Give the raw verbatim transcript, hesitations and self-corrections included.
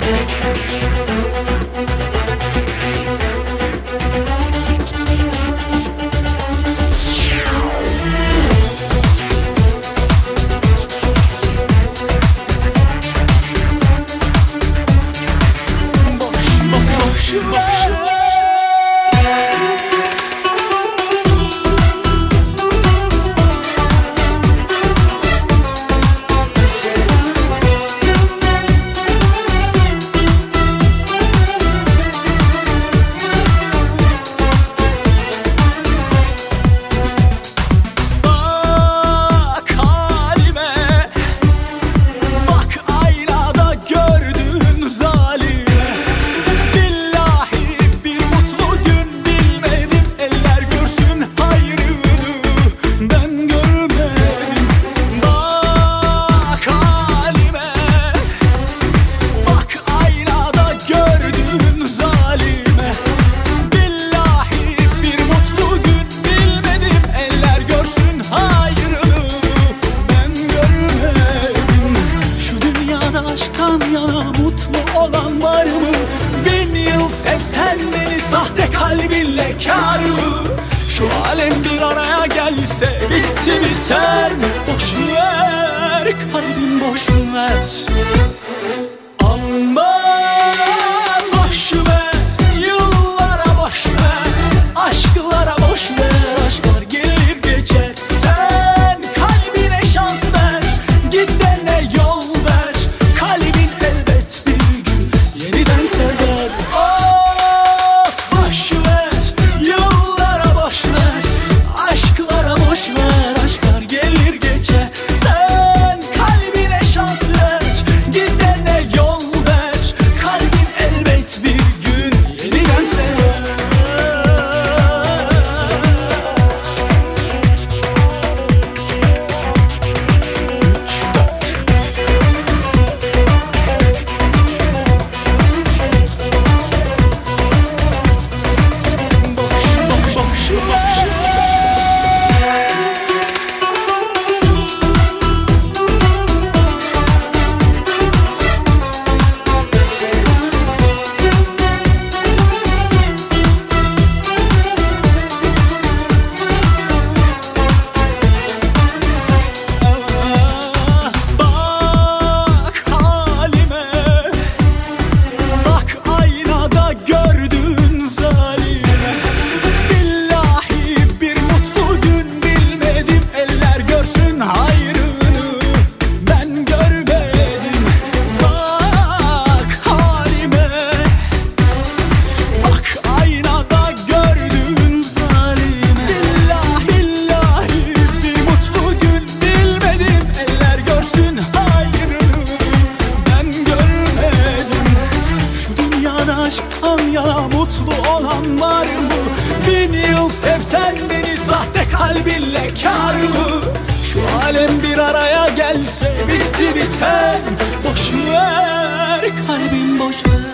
Sevsen beni sahte kalbinle kâr mı? Şu alem bir araya gelse bitti biter. Boş ver kalbim, boş ver. Aman boş ver, yıllara boş ver, aşklara boş ver. Aşklar gelir geçer, sen kalbine şans ver. Gidene yol ver, kalbin elbet bir gün yeniden sever. Mutlu olan var mı? Bin yıl sevsen beni sahte kalbinle kâr mı? Şu alem bir araya gelse bitti biter. Boş ver kalbim, boş ver.